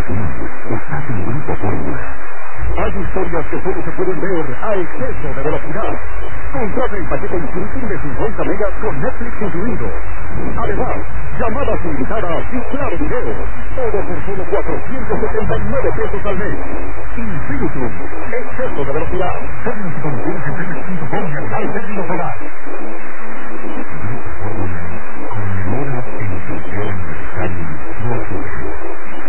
Infinitum estás en grupo fórmula. Hay historias que solo se pueden ver a exceso de velocidad. Contrata el paquete Infinitum de 50 megas con Netflix incluido. Además, llamadas ilimitadas y claro video. Todo por solo 479 pesos al mes. Infinitum, exceso de velocidad.